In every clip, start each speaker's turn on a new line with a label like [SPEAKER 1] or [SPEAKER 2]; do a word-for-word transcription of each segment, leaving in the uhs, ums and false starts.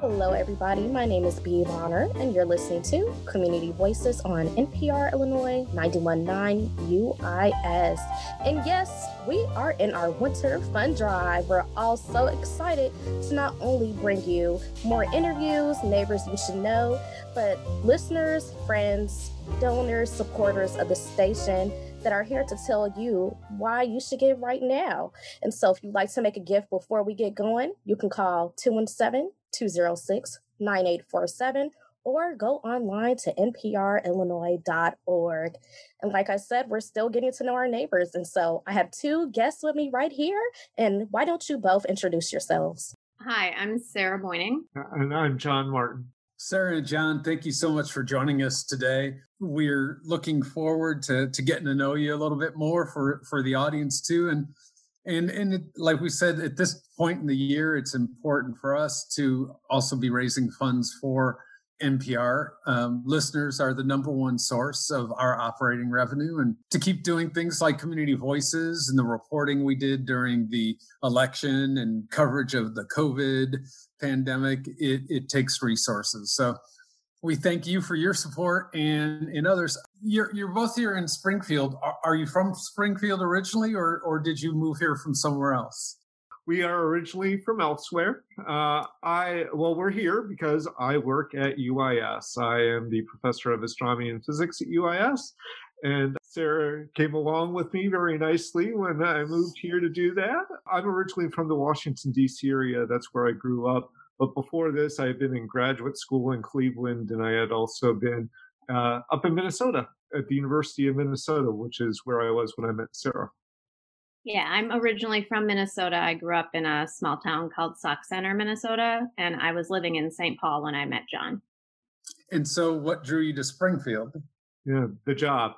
[SPEAKER 1] Hello, everybody. My name is Bea Bonner, and you're listening to Community Voices on N P R Illinois ninety-one point nine U I S. And yes, we are in our winter fun drive. We're all so excited to not only bring you more interviews, neighbors you should know, but listeners, friends, donors, supporters of the station that are here to tell you why you should give right now. And so if you'd like to make a gift before we get going, you can call two one seven, two zero six, nine eight four seven or go online to N P R illinois dot org. And like I said, we're still getting to know our neighbors. And so I have two guests with me right here. And why don't you both introduce yourselves?
[SPEAKER 2] Hi, I'm Sarah Boyning.
[SPEAKER 3] And I'm John Martin.
[SPEAKER 4] Sarah and John, thank you so much for joining us today. We're looking forward to, to getting to know you a little bit more for, for the audience too. And and and it, like we said, at this point in the year, it's important for us to also be raising funds for N P R. Um, listeners are the number one source of our operating revenue, and to keep doing things like Community Voices and the reporting we did during the election and coverage of the COVID pandemic, it, it takes resources. So we thank you for your support and, and others. You're, you're both here in Springfield. Are, are you from Springfield originally, or, or did you move here from somewhere else?
[SPEAKER 3] We are originally from elsewhere. Uh, I well, we're here because I work at U I S. I am the professor of astronomy and physics at U I S, and Sarah came along with me very nicely when I moved here to do that. I'm originally from the Washington, D C area. That's where I grew up. But before this, I had been in graduate school in Cleveland, and I had also been uh, up in Minnesota at the University of Minnesota, which is where I was when I met Sarah.
[SPEAKER 2] Yeah, I'm originally from Minnesota. I grew up in a small town called Sauk Center, Minnesota, and I was living in Saint Paul when I met John.
[SPEAKER 4] And so what drew you to Springfield?
[SPEAKER 3] Yeah, the job.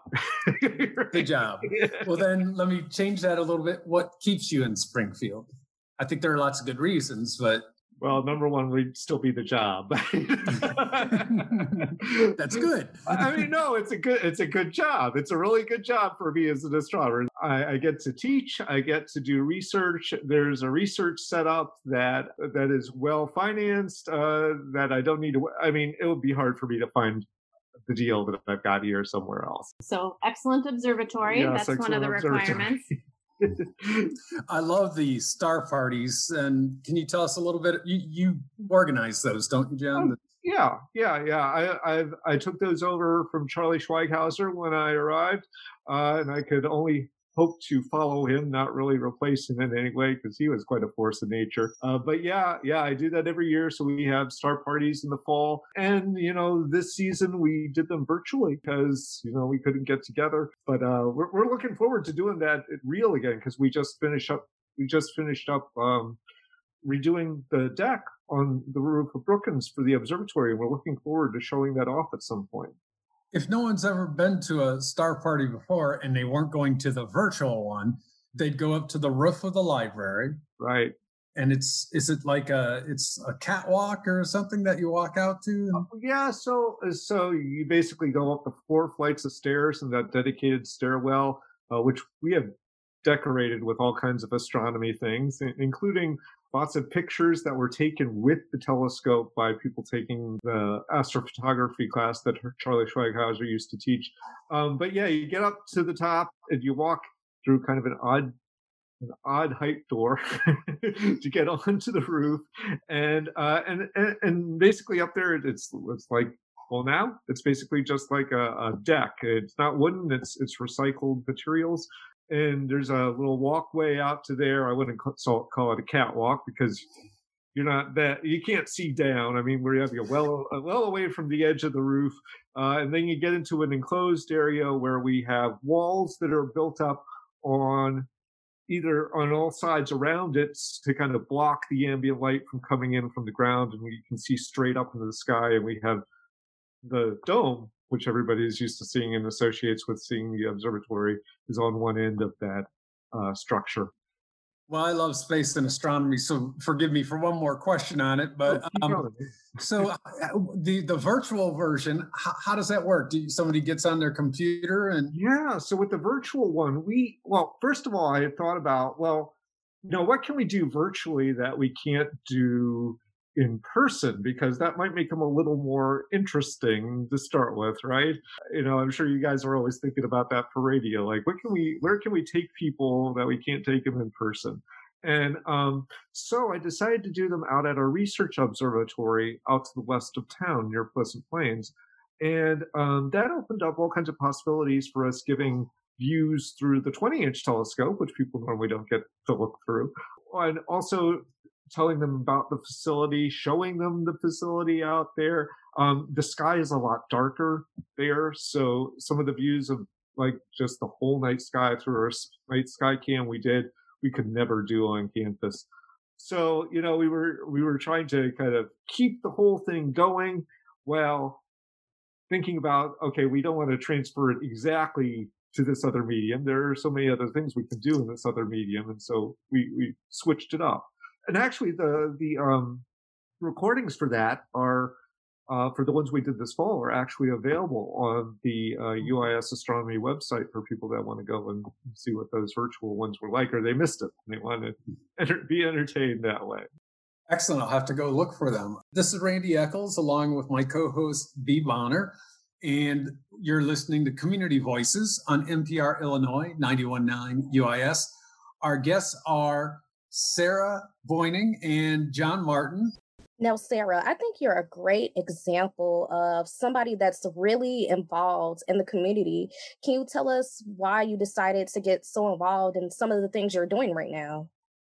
[SPEAKER 4] The job. Well, then let me change that a little bit. What keeps you in Springfield? I think there are lots of good reasons, but...
[SPEAKER 3] Well, number one, we'd still be the job.
[SPEAKER 4] That's good.
[SPEAKER 3] I mean, no, it's a good, it's a good job. It's a really good job for me as an astronomer. I, I get to teach. I get to do research. There's a research setup that that is well financed. Uh, that I don't need to. I mean, it would be hard for me to find the deal that I've got here somewhere else.
[SPEAKER 2] So excellent observatory.
[SPEAKER 3] Yes,
[SPEAKER 2] That's one of the requirements.
[SPEAKER 4] I love the star parties. And can you tell us a little bit? You, you organize those, don't you, John?
[SPEAKER 3] Oh, yeah, yeah, yeah. I I've, I took those over from Charlie Schweighauser when I arrived, uh, and I could only hope to follow him, not really replace him in any way, because he was quite a force of nature. Uh, but yeah, yeah, I do that every year. So we have star parties in the fall. And, you know, this season we did them virtually because, you know, we couldn't get together. But uh, we're, we're looking forward to doing that real again, because we just finished up, we just finished up um, redoing the deck on the roof of Brookins for the observatory. And we're looking forward to showing that off at some point.
[SPEAKER 4] If no one's ever been to a star party before and they weren't going to the virtual one, they'd go up to the roof of the library.
[SPEAKER 3] Right.
[SPEAKER 4] And it's, is it like a, it's a catwalk or something that you walk out to?
[SPEAKER 3] Uh, yeah. So, so you basically go up the four flights of stairs in that dedicated stairwell, uh, which we have decorated with all kinds of astronomy things, including lots of pictures that were taken with the telescope by people taking the astrophotography class that Charlie Schweighauser used to teach. Um, but yeah, you get up to the top and you walk through kind of an odd, an odd height door to get onto the roof, and uh, and and and basically up there, it's it's like. Well, now it's basically just like a, a deck. It's not wooden; it's it's recycled materials. And there's a little walkway out to there. I wouldn't call it a catwalk because you're not that you can't see down. I mean, we have you well well away from the edge of the roof, uh, and then you get into an enclosed area where we have walls that are built up on either on all sides around it to kind of block the ambient light from coming in from the ground, and we can see straight up into the sky. And we have the dome, which everybody is used to seeing and associates with seeing the observatory, is on one end of that uh, structure.
[SPEAKER 4] Well, I love space and astronomy, so forgive me for one more question on it. But
[SPEAKER 3] oh,
[SPEAKER 4] um, so uh, the the virtual version, how, how does that work? Do you, somebody gets on their computer and?
[SPEAKER 3] Yeah. So with the virtual one, we well, first of all, I had thought about well, you know, what can we do virtually that we can't do in person, because that might make them a little more interesting to start with, right? You know, I'm sure you guys are always thinking about that for radio. Like, what can we, where can we take people that we can't take them in person? And um, so I decided to do them out at our research observatory out to the west of town near Pleasant Plains. And um, that opened up all kinds of possibilities for us giving views through the twenty inch telescope, which people normally don't get to look through. And also telling them about the facility, showing them the facility out there. Um, the sky is a lot darker there. So some of the views of like just the whole night sky through our night sky cam we did, we could never do on campus. So, you know, we were, we were trying to kind of keep the whole thing going while thinking about, okay, we don't want to transfer it exactly to this other medium. There are so many other things we can do in this other medium. And so we, we switched it up. And actually, the the um, recordings for that are, uh, for the ones we did this fall, are actually available on the uh, U I S Astronomy website for people that want to go and see what those virtual ones were like, or they missed it and they want to enter, be entertained that way.
[SPEAKER 4] Excellent. I'll have to go look for them. This is Randy Eccles, along with my co-host, Bea Bonner, and you're listening to Community Voices on N P R Illinois, ninety-one point nine U I S. Our guests are Sarah Boyning and John Martin.
[SPEAKER 1] Now, Sarah, I think you're a great example of somebody that's really involved in the community. Can you tell us why you decided to get so involved in some of the things you're doing right now?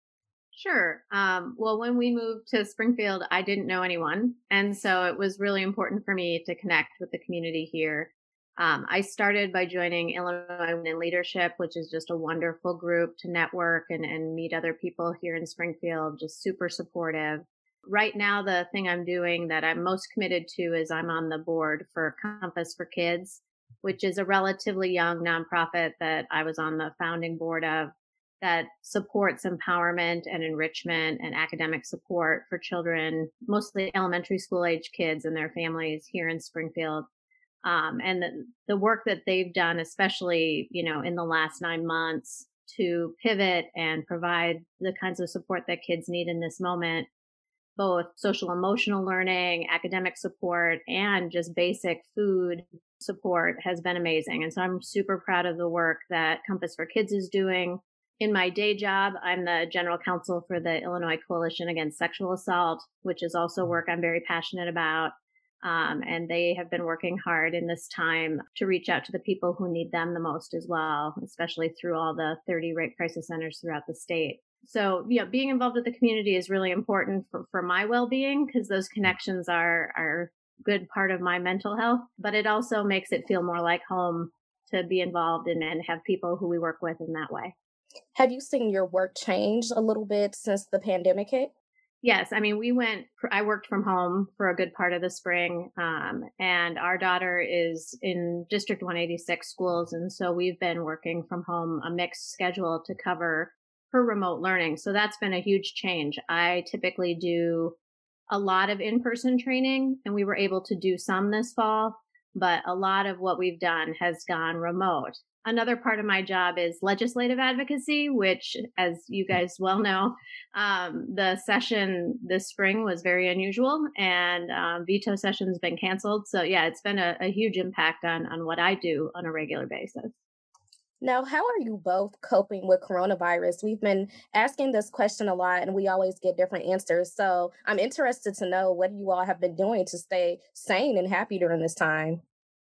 [SPEAKER 2] Sure. Um, well, when we moved to Springfield, I didn't know anyone. And so it was really important for me to connect with the community here. Um, I started by joining Illinois Women in Leadership, which is just a wonderful group to network and, and meet other people here in Springfield, just super supportive. Right now, the thing I'm doing that I'm most committed to is I'm on the board for Compass for Kids, which is a relatively young nonprofit that I was on the founding board of, that supports empowerment and enrichment and academic support for children, mostly elementary school age kids and their families here in Springfield. Um, and the, the work that they've done, especially, you know, in the last nine months to pivot and provide the kinds of support that kids need in this moment, both social emotional learning, academic support, and just basic food support, has been amazing. And so I'm super proud of the work that Compass for Kids is doing. In my day job, I'm the general counsel for the Illinois Coalition Against Sexual Assault, which is also work I'm very passionate about. Um, and they have been working hard in this time to reach out to the people who need them the most as well, especially through all the thirty rape crisis centers throughout the state. So, you know, being involved with the community is really important for, for my well-being, because those connections are, are a good part of my mental health, but it also makes it feel more like home to be involved in and have people who we work with in that way.
[SPEAKER 1] Have you seen your work change a little bit since the pandemic hit?
[SPEAKER 2] Yes. I mean, we went, I worked from home for a good part of the spring, um, and our daughter is in District one eighty-six schools. And so we've been working from home, a mixed schedule to cover her remote learning. So that's been a huge change. I typically do a lot of in-person training, and we were able to do some this fall, but a lot of what we've done has gone remote. Another part of my job is legislative advocacy, which, as you guys well know, um, the session this spring was very unusual, and um, veto session's been canceled. So yeah, it's been a, a huge impact on, on what I do on a regular basis.
[SPEAKER 1] Now, how are you both coping with coronavirus? We've been asking this question a lot, and we always get different answers. So I'm interested to know what you all have been doing to stay sane and happy during this time.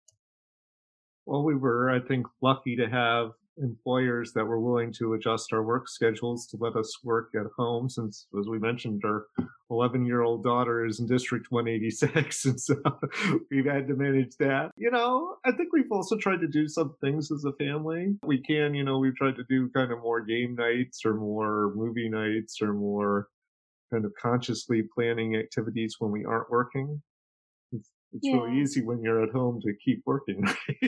[SPEAKER 3] Well, we were, I think, lucky to have employers that were willing to adjust our work schedules to let us work at home, since, as we mentioned, our eleven-year-old daughter is in District one eighty-six, and so we've had to manage that. You know, I think we've also tried to do some things as a family. We can, you know, we've tried to do kind of more game nights or more movie nights or more kind of consciously planning activities when we aren't working. It's
[SPEAKER 2] Yeah.
[SPEAKER 3] really easy when you're at home to keep working.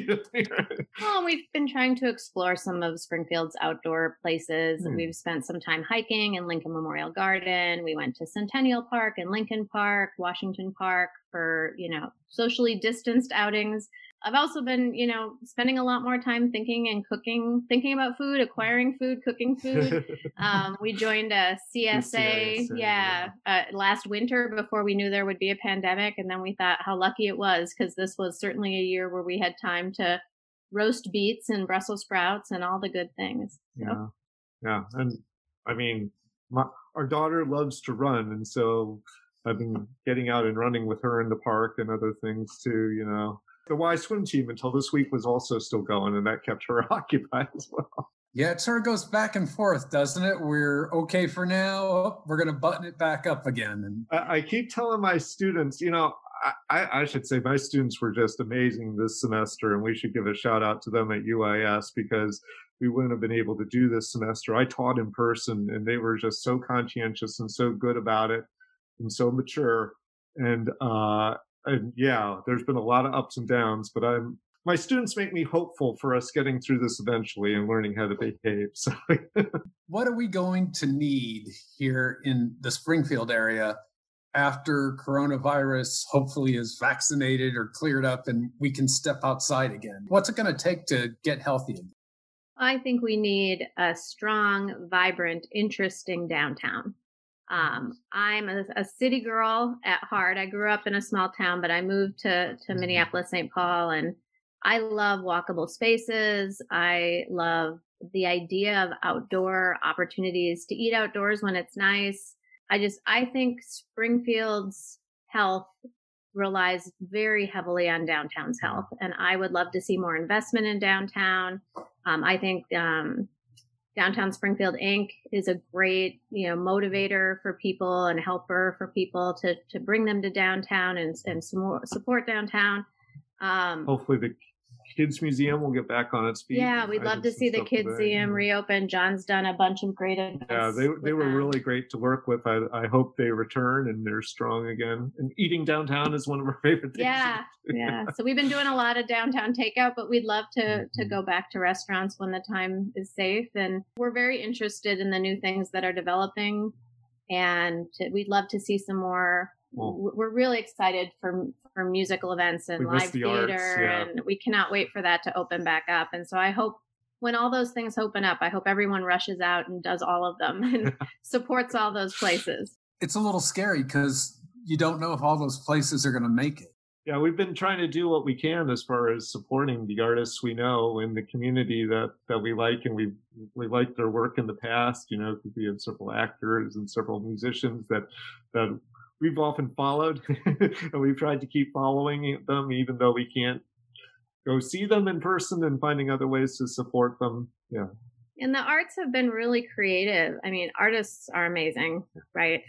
[SPEAKER 2] Well, we've been trying to explore some of Springfield's outdoor places.
[SPEAKER 3] Hmm.
[SPEAKER 2] We've spent some time hiking in Lincoln Memorial Garden. We went to Centennial Park and Lincoln Park, Washington Park for, you know, socially distanced outings. I've also been, you know, spending a lot more time thinking and cooking, thinking about food, acquiring food, cooking food. Um, we joined a C S A, yeah, uh, last winter before we knew there would be a pandemic. And then we thought how lucky it was, because this was certainly a year where we had time to roast beets and Brussels sprouts and all the good things. So.
[SPEAKER 3] Yeah. Yeah. And I mean, my, our daughter loves to run. And so I've been getting out and running with her in the park and other things too, you know. The Y swim team until this week was also still going, and that kept her occupied as well.
[SPEAKER 4] Yeah, it sort of goes back and forth, doesn't it? We're okay for now. Oh, we're going to button it back up again. And
[SPEAKER 3] I, I keep telling my students, you know, I, I should say my students were just amazing this semester, and we should give a shout out to them at U I S, because we wouldn't have been able to do this semester. I taught in person, and they were just so conscientious and so good about it and so mature. And, uh, and yeah, there's been a lot of ups and downs, but I'm, my students make me hopeful for us getting through this eventually and learning how to behave. So
[SPEAKER 4] what are we going to need here in the Springfield area after coronavirus hopefully is vaccinated or cleared up and we can step outside again? What's it going to take to get healthy again?
[SPEAKER 2] I think we need a strong, vibrant, interesting downtown. Um, I'm a, a city girl at heart. I grew up in a small town, but I moved to, to Minneapolis, Saint Paul, and I love walkable spaces. I love the idea of outdoor opportunities to eat outdoors when it's nice. I just, I think Springfield's health relies very heavily on downtown's health, and I would love to see more investment in downtown. Um, I think, um, Downtown Springfield Incorporated is a great, you know, motivator for people and helper for people to to bring them to downtown and and support downtown. Um,
[SPEAKER 3] Hopefully the Kids Museum will get back on its feet.
[SPEAKER 2] Yeah, we'd love to see the Kids Museum reopen. John's done a bunch of great events.
[SPEAKER 3] Yeah, they they were them. really great to work with. I I hope they return and they're strong again. And eating downtown is one of our favorite things.
[SPEAKER 2] Yeah, yeah. So we've been doing a lot of downtown takeout, but we'd love to mm-hmm. to go back to restaurants when the time is safe. And we're very interested in the new things that are developing, and to, we'd love to see some more. Well, we're really excited for for musical events and live theater, arts, yeah. and we cannot wait for that to open back up. And so I hope when all those things open up, I hope everyone rushes out and does all of them and supports all those places.
[SPEAKER 4] It's a little scary because you don't know if all those places are going to make it.
[SPEAKER 3] Yeah, we've been trying to do what we can as far as supporting the artists we know in the community that, that we like, and we we liked their work in the past, you know, because we have several actors and several musicians that that we've often followed, and we've tried to keep following them, even though we can't go see them in person, and finding other ways to support them. Yeah.
[SPEAKER 2] And the arts have been really creative. I mean, artists are amazing, right?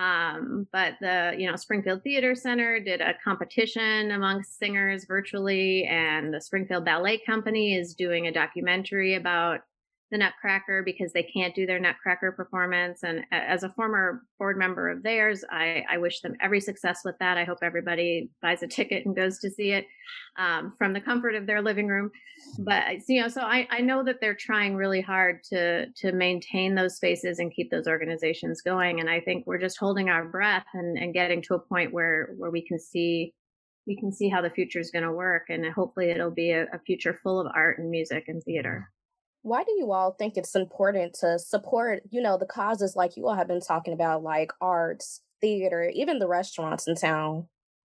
[SPEAKER 2] Um, but the, you know, Springfield Theater Center did a competition amongst singers virtually, and the Springfield Ballet Company is doing a documentary about the Nutcracker because they can't do their Nutcracker performance. And as a former board member of theirs, I, I wish them every success with that. I hope everybody buys a ticket and goes to see it um, from the comfort of their living room. But, you know, so I, I know that they're trying really hard to to maintain those spaces and keep those organizations going. And I think we're just holding our breath and, and getting to a point where, where we can see we can see how the future is going to work. And hopefully it'll be a, a future full of art and music and theater.
[SPEAKER 1] Why do you all think it's important to support, you know, the causes like you all have been talking about, like arts, theater, even the restaurants in town?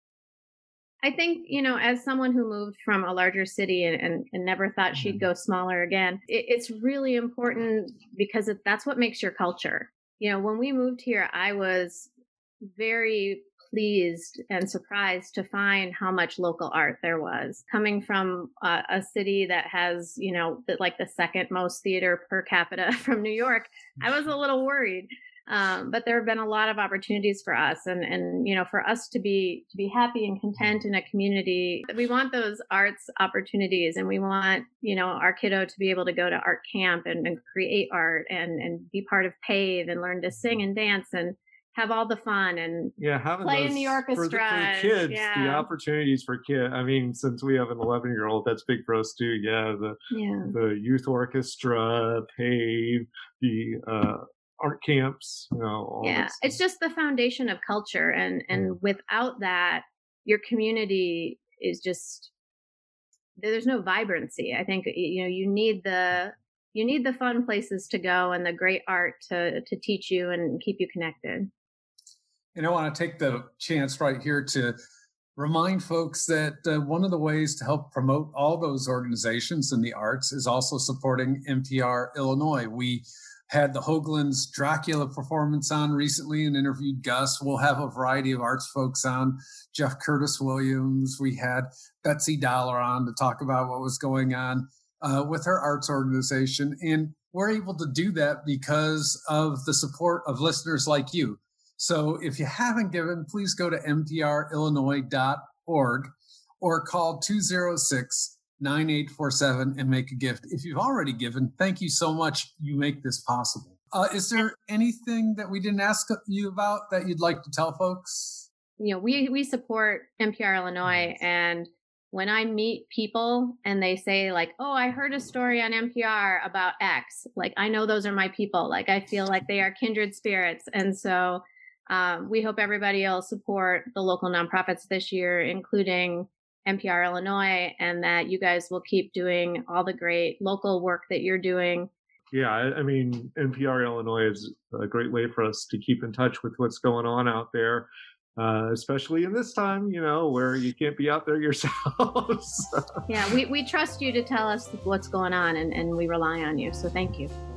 [SPEAKER 2] I think, you know, as someone who moved from a larger city and, and, and never thought she'd go smaller again, it, it's really important because it, that's what makes your culture. You know, when we moved here, I was very pleased and surprised to find how much local art there was. Coming from uh, a city that has, you know, the, like the second most theater per capita from New York, I was a little worried. Um, but there have been a lot of opportunities for us, and, and, you know, for us to be, to be happy and content in a community. We want those arts opportunities, and we want, you know, our kiddo to be able to go to art camp and, and create art and, and be part of PAVE and learn to sing and dance and have all the fun and
[SPEAKER 3] yeah, having
[SPEAKER 2] play
[SPEAKER 3] those,
[SPEAKER 2] in the orchestra.
[SPEAKER 3] For the, for the kids,
[SPEAKER 2] yeah.
[SPEAKER 3] the opportunities for kids. I mean, since we have an eleven-year-old, that's big for us too. Yeah, the
[SPEAKER 2] yeah.
[SPEAKER 3] the youth orchestra, PAVE, the uh, art camps. You know, all
[SPEAKER 2] yeah, it's just the foundation of culture, and and mm. without that, your community is just there's no vibrancy. I think, you know, you need the, you need the fun places to go and the great art to, to teach you and keep you connected.
[SPEAKER 4] And I want to take the chance right here to remind folks that uh, one of the ways to help promote all those organizations in the arts is also supporting N P R Illinois. We had the Hoagland's Dracula performance on recently and interviewed Gus. We'll have a variety of arts folks on, Jeff Curtis Williams. We had Betsy Dollar on to talk about what was going on uh, with her arts organization. And we're able to do that because of the support of listeners like you. So if you haven't given, please go to N P R illinois dot org or call two oh six, nine eight four seven and make a gift. If you've already given, thank you so much. You make this possible. Uh, is there anything that we didn't ask you about that you'd like to tell folks?
[SPEAKER 2] You know, we, we support N P R Illinois, and when I meet people and they say like, oh, I heard a story on N P R about X, like, I know those are my people. Like, I feel like they are kindred spirits. And so um, we hope everybody will support the local nonprofits this year, including N P R Illinois, and that you guys will keep doing all the great local work that you're doing.
[SPEAKER 3] Yeah, I, I mean, N P R Illinois is a great way for us to keep in touch with what's going on out there, uh, especially in this time, you know, where you can't be out there yourselves.
[SPEAKER 2] Yeah, we, we trust you to tell us what's going on, and, and we rely on you. So thank you.